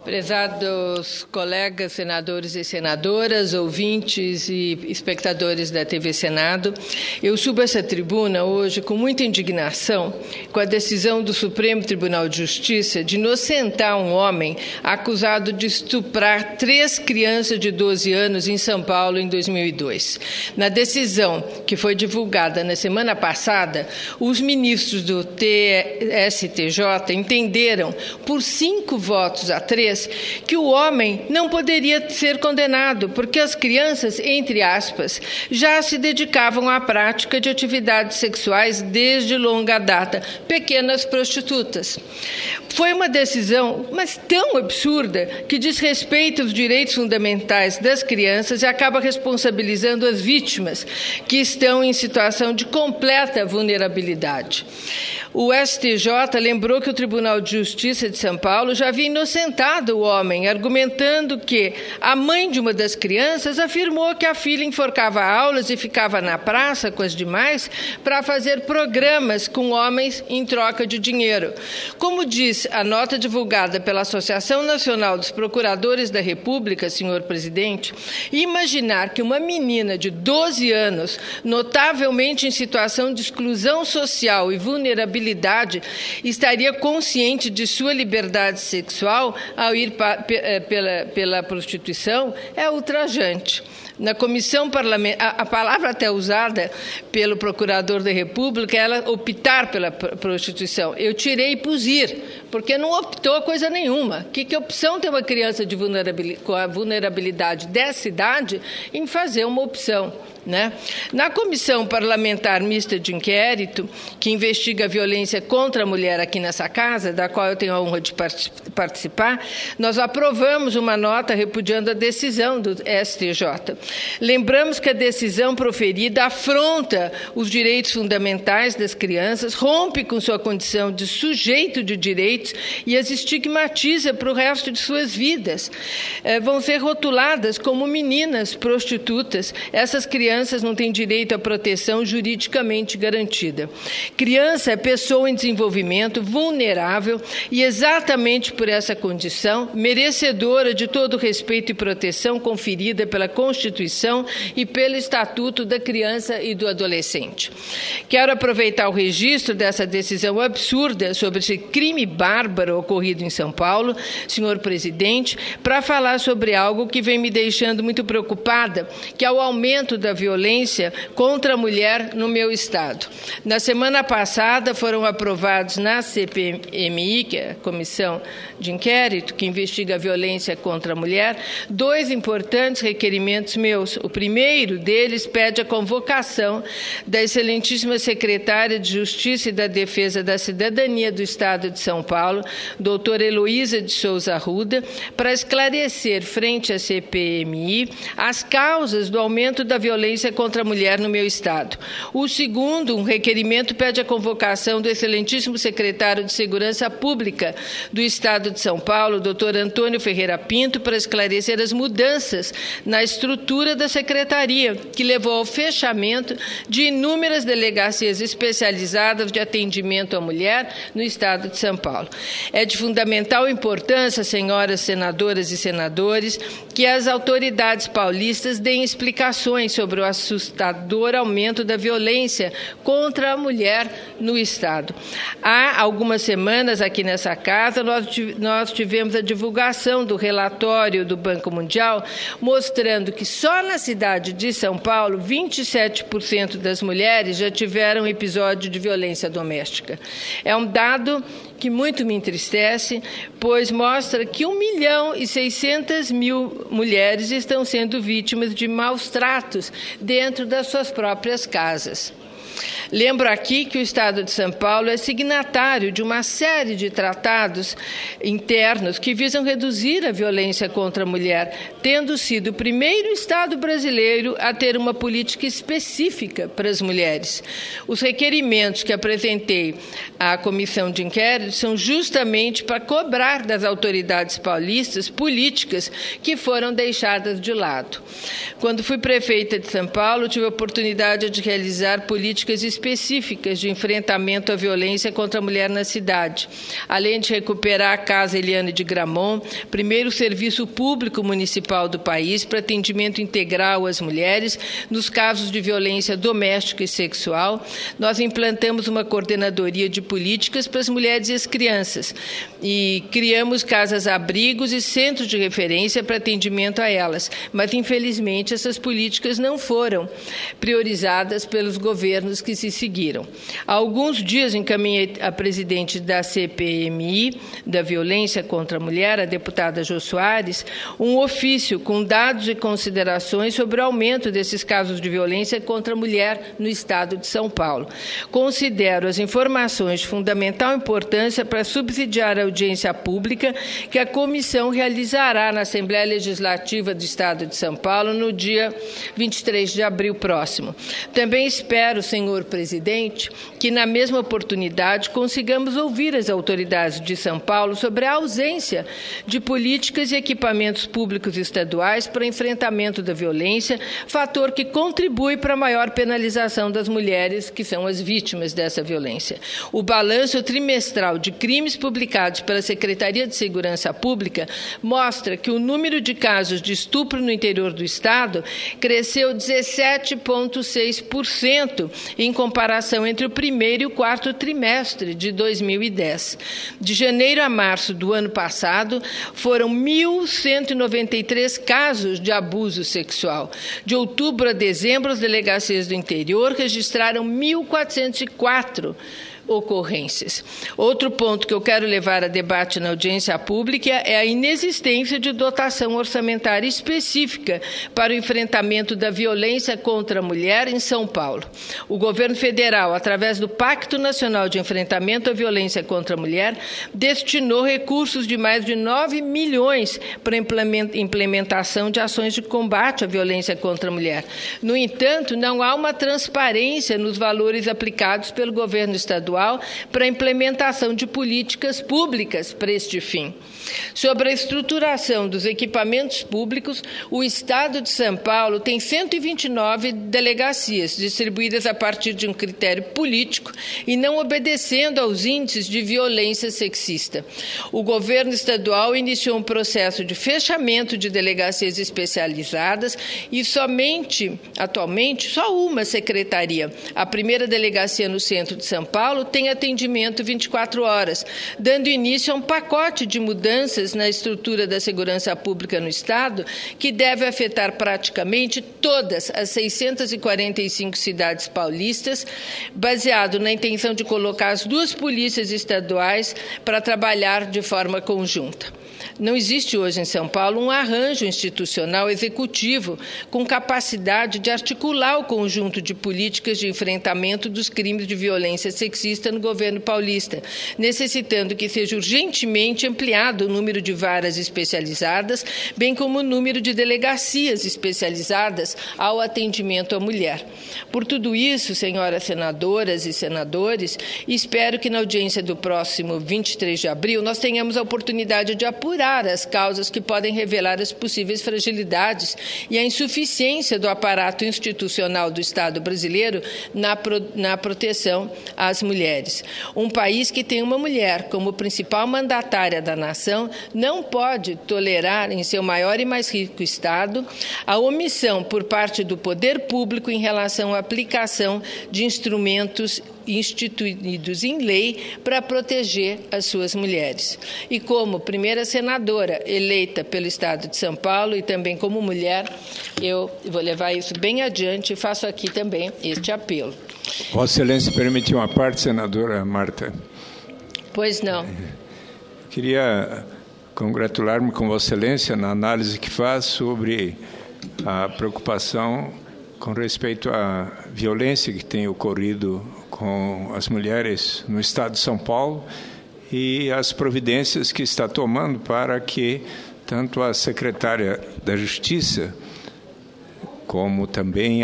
Prezados colegas senadores e senadoras, ouvintes e espectadores da TV Senado, eu subo essa tribuna hoje com muita indignação com a decisão do Supremo Tribunal de Justiça de inocentar um homem acusado de estuprar 3 crianças de 12 anos em São Paulo em 2002. Na decisão que foi divulgada na semana passada, os ministros do STJ entenderam, por 5 votos a 3, que o homem não poderia ser condenado, porque as crianças, entre aspas, já se dedicavam à prática de atividades sexuais desde longa data, pequenas prostitutas. Foi uma decisão, mas tão absurda, que desrespeita os direitos fundamentais das crianças e acaba responsabilizando as vítimas, que estão em situação de completa vulnerabilidade. O STJ lembrou que o Tribunal de Justiça de São Paulo já havia inocentado o homem, argumentando que a mãe de uma das crianças afirmou que a filha enforcava aulas e ficava na praça com as demais para fazer programas com homens em troca de dinheiro. Como diz a nota divulgada pela Associação Nacional dos Procuradores da República, senhor presidente, imaginar que uma menina de 12 anos, notavelmente em situação de exclusão social e vulnerabilidade, estaria consciente de sua liberdade sexual ao ir pela prostituição é ultrajante. Na comissão parlamentar, a palavra até usada pelo procurador da República é optar pela prostituição. Eu tirei e pus ir, porque não optou coisa nenhuma. Que opção tem uma criança com a vulnerabilidade dessa idade em fazer uma opção? Né? Na Comissão Parlamentar Mista de Inquérito, que investiga a violência contra a mulher aqui nessa casa, da qual eu tenho a honra de participar, nós aprovamos uma nota repudiando a decisão do STJ. Lembramos que a decisão proferida afronta os direitos fundamentais das crianças, rompe com sua condição de sujeito de direitos e as estigmatiza para o resto de suas vidas. Vão ser rotuladas como meninas prostitutas. Essas crianças não têm direito à proteção juridicamente garantida. Criança é pessoa em desenvolvimento, vulnerável e, exatamente por essa condição, merecedora de todo o respeito e proteção conferida pela Constituição e pelo Estatuto da Criança e do Adolescente. Quero aproveitar o registro dessa decisão absurda sobre esse crime bárbaro ocorrido em São Paulo, senhor presidente, para falar sobre algo que vem me deixando muito preocupada, que é o aumento da violência contra a mulher no meu estado. Na semana passada foram aprovados na CPMI, que é a Comissão de Inquérito, que investiga a violência contra a mulher, 2 importantes requerimentos meus. O primeiro deles pede a convocação da excelentíssima secretária de Justiça e da Defesa da Cidadania do Estado de São Paulo, doutora Heloísa de Souza Arruda, para esclarecer frente à CPMI as causas do aumento da violência contra a mulher no meu estado. O segundo, um requerimento, pede a convocação do excelentíssimo secretário de Segurança Pública do Estado de São Paulo, doutor Antônio Ferreira Pinto, para esclarecer as mudanças na estrutura da secretaria, que levou ao fechamento de inúmeras delegacias especializadas de atendimento à mulher no Estado de São Paulo. É de fundamental importância, senhoras senadoras e senadores, que as autoridades paulistas deem explicações sobre o assustador aumento da violência contra a mulher no Estado. Há algumas semanas, aqui nessa casa, nós tivemos a divulgação do relatório do Banco Mundial, mostrando que só na cidade de São Paulo, 27% das mulheres já tiveram episódio de violência doméstica. É um dado que muito me entristece, pois mostra que 1.600.000 mulheres estão sendo vítimas de maus tratos dentro das suas próprias casas. Lembro aqui que o Estado de São Paulo é signatário de uma série de tratados internos que visam reduzir a violência contra a mulher, tendo sido o primeiro Estado brasileiro a ter uma política específica para as mulheres. Os requerimentos que apresentei à Comissão de Inquérito são justamente para cobrar das autoridades paulistas políticas que foram deixadas de lado. Quando fui prefeita de São Paulo, tive a oportunidade de realizar políticas específicas de enfrentamento à violência contra a mulher na cidade, além de recuperar a Casa Eliane de Gramont, primeiro serviço público municipal do país para atendimento integral às mulheres nos casos de violência doméstica e sexual. Nós implantamos uma coordenadoria de políticas para as mulheres e as crianças e criamos casas-abrigos e centros de referência para atendimento a elas. Mas, infelizmente, essas políticas não foram priorizadas pelos governos que se seguiram. Há alguns dias encaminhei a presidente da CPMI, da Violência contra a Mulher, a deputada Jô Soares, um ofício com dados e considerações sobre o aumento desses casos de violência contra a mulher no estado de São Paulo. Considero as informações de fundamental importância para subsidiar a audiência pública que a comissão realizará na Assembleia Legislativa do estado de São Paulo no dia 23 de abril próximo. Também espero, senhor presidente, que na mesma oportunidade consigamos ouvir as autoridades de São Paulo sobre a ausência de políticas e equipamentos públicos estaduais para enfrentamento da violência, fator que contribui para a maior penalização das mulheres que são as vítimas dessa violência. O balanço trimestral de crimes publicados pela Secretaria de Segurança Pública mostra que o número de casos de estupro no interior do estado cresceu 17,6% em comparação entre o primeiro e o quarto trimestre de 2010. De janeiro a março do ano passado, foram 1.193 casos de abuso sexual. De outubro a dezembro, as delegacias do interior registraram 1.404 ocorrências. Outro ponto que eu quero levar a debate na audiência pública é a inexistência de dotação orçamentária específica para o enfrentamento da violência contra a mulher em São Paulo. O governo federal, através do Pacto Nacional de Enfrentamento à Violência contra a Mulher, destinou recursos de mais de 9 milhões para a implementação de ações de combate à violência contra a mulher. No entanto, não há uma transparência nos valores aplicados pelo governo estadual para a implementação de políticas públicas para este fim. Sobre a estruturação dos equipamentos públicos, o Estado de São Paulo tem 129 delegacias, distribuídas a partir de um critério político e não obedecendo aos índices de violência sexista. O governo estadual iniciou um processo de fechamento de delegacias especializadas e atualmente, só uma secretaria, a primeira delegacia no centro de São Paulo, tem atendimento 24 horas, dando início a um pacote de mudanças na estrutura da segurança pública no Estado, que deve afetar praticamente todas as 645 cidades paulistas, baseado na intenção de colocar as duas polícias estaduais para trabalhar de forma conjunta. Não existe hoje em São Paulo um arranjo institucional executivo com capacidade de articular o conjunto de políticas de enfrentamento dos crimes de violência sexista no governo paulista, necessitando que seja urgentemente ampliado o número de varas especializadas, bem como o número de delegacias especializadas ao atendimento à mulher. Por tudo isso, senhoras senadoras e senadores, espero que na audiência do próximo 23 de abril nós tenhamos a oportunidade de apurar as causas que podem revelar as possíveis fragilidades e a insuficiência do aparato institucional do Estado brasileiro na proteção às mulheres. Um país que tem uma mulher como principal mandatária da nação não pode tolerar, em seu maior e mais rico Estado, a omissão por parte do poder público em relação à aplicação de instrumentos instituídos em lei para proteger as suas mulheres. E como primeira senadora eleita pelo Estado de São Paulo e também como mulher, eu vou levar isso bem adiante e faço aqui também este apelo. Vossa Excelência, permite uma parte, senadora Marta? Pois não. Queria congratular-me com Vossa Excelência na análise que faz sobre a preocupação com respeito à violência que tem ocorrido com as mulheres no Estado de São Paulo e as providências que está tomando para que tanto a secretária da Justiça como também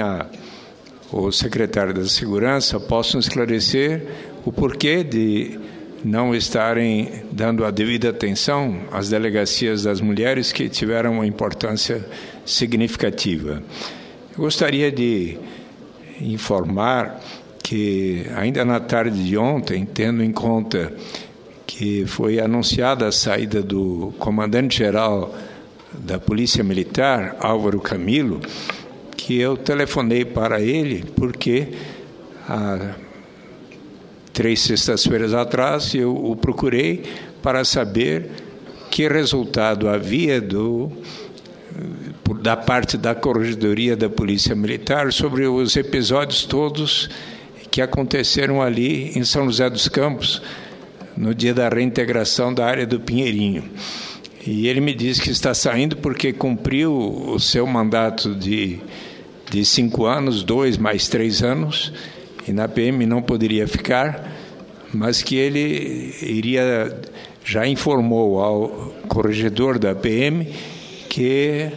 o secretário da Segurança possam esclarecer o porquê de não estarem dando a devida atenção às delegacias das mulheres que tiveram uma importância significativa. Eu gostaria de informar que ainda na tarde de ontem, tendo em conta que foi anunciada a saída do comandante-geral da Polícia Militar, Álvaro Camilo, que eu telefonei para ele, porque há 3 sextas-feiras atrás eu o procurei para saber que resultado havia da parte da Corregedoria da Polícia Militar sobre os episódios todos que aconteceram ali em São José dos Campos, no dia da reintegração da área do Pinheirinho. E ele me disse que está saindo porque cumpriu o seu mandato de 5 anos, 2 mais 3 anos, e na PM não poderia ficar, mas que ele já informou ao corregedor da PM que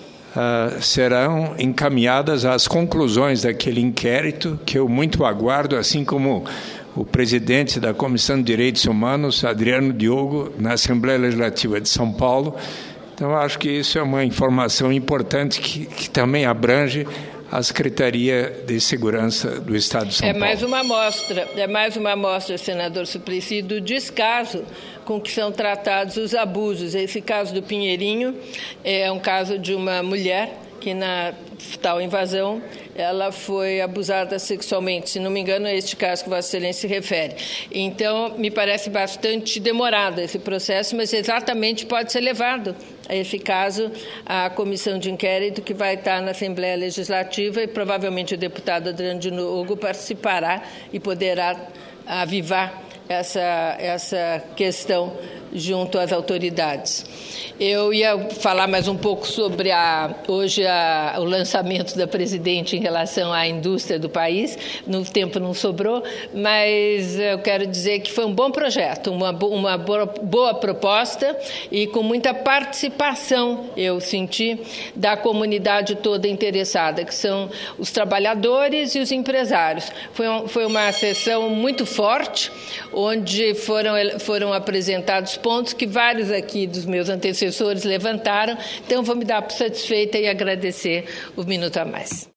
serão encaminhadas as conclusões daquele inquérito, que eu muito aguardo, assim como o presidente da Comissão de Direitos Humanos, Adriano Diogo, na Assembleia Legislativa de São Paulo. Então, acho que isso é uma informação importante que também abrange a Secretaria de Segurança do Estado de São Paulo. É mais uma amostra, senador Suplicy, do descaso com que são tratados os abusos. Esse caso do Pinheirinho é um caso de uma mulher que na tal invasão ela foi abusada sexualmente. Se não me engano, é este caso que Vossa Excelência se refere. Então, me parece bastante demorado esse processo, mas exatamente pode ser levado a esse caso à comissão de inquérito que vai estar na Assembleia Legislativa e provavelmente o deputado Adriano Diogo participará e poderá avivar essa questão junto às autoridades. Eu ia falar mais um pouco sobre o lançamento da presidente em relação à indústria do país. No tempo não sobrou, mas eu quero dizer que foi um bom projeto, uma boa proposta e com muita participação, eu senti, da comunidade toda interessada, que são os trabalhadores e os empresários. Foi uma sessão muito forte, onde foram apresentados pontos que vários aqui dos meus antecessores levantaram. Então, vou me dar por satisfeita e agradecer o minuto a mais.